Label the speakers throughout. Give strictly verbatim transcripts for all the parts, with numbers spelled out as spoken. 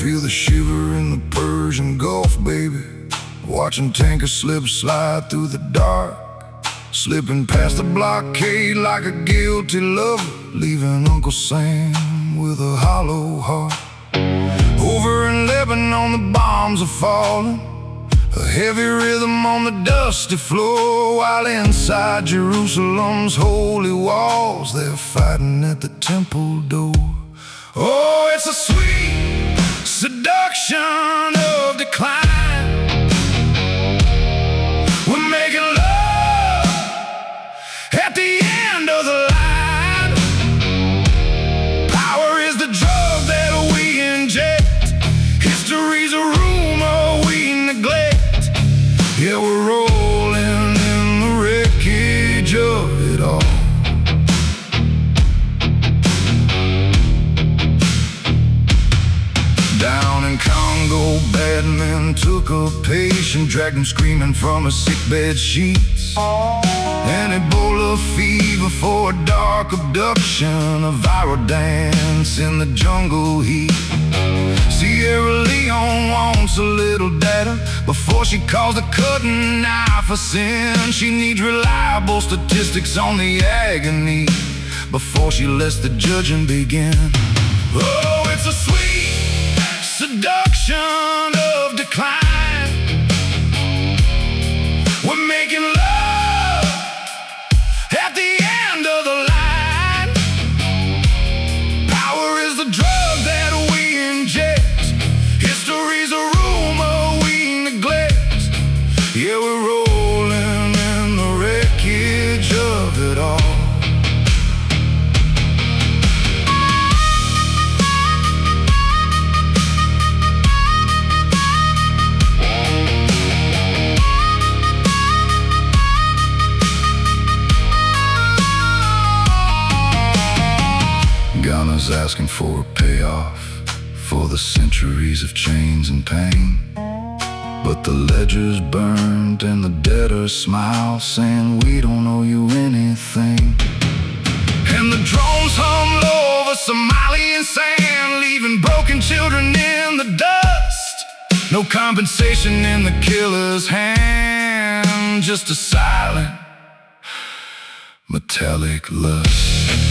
Speaker 1: Feel the shiver in the Persian Gulf, baby. Watching tankers slip slide through the dark, slipping past the blockade like a guilty lover, leaving Uncle Sam with a hollow heart. Over in Lebanon the bombs are falling, a heavy rhythm on the dusty floor, while inside Jerusalem's holy walls they're fighting at the temple door. Oh, it's a sweet seduction of decline. We're making love at the end of the line. Power is the drug that we inject. History's a rumor we neglect. Yeah, we're rolling in the wreckage of it all. Down in Congo, bad men took a patient, dragged him screaming from a sickbed sheets. An Ebola fever for a dark abduction, a viral dance in the jungle heat. Sierra Leone wants a little data before she calls the cutting knife a sin. She needs reliable statistics on the agony before she lets the judging begin. Oh, it's a sweet seduction of decline. We're making love at the end of the line. Power is the drug that we inject. History's a rumor we neglect. Yeah, we're rolling in the wreckage of it all. Ghana's asking for a payoff for the centuries of chains and pain, but the ledger's burned and the debtors smile, saying we don't owe you anything. And the drones hum low over Somalian sand, leaving broken children in the dust. No compensation in the killer's hand, just a silent metallic lust.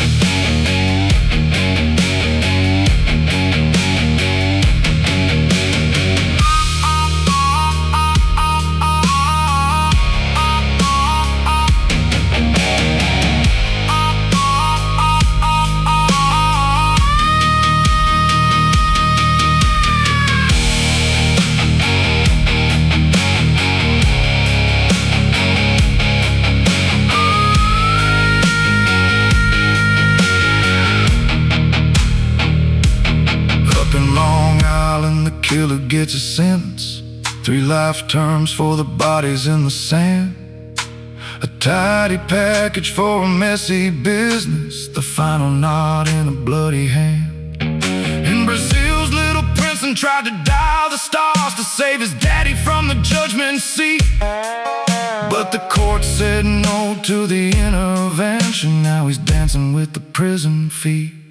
Speaker 1: Killer gets a sentence, three life terms for the bodies in the sand. A tidy package for a messy business, the final knot in a bloody hand. In Brazil's little princeton tried to dial the stars to save his daddy from the judgment seat, but the court said no to the intervention. Now he's dancing with the prison feet.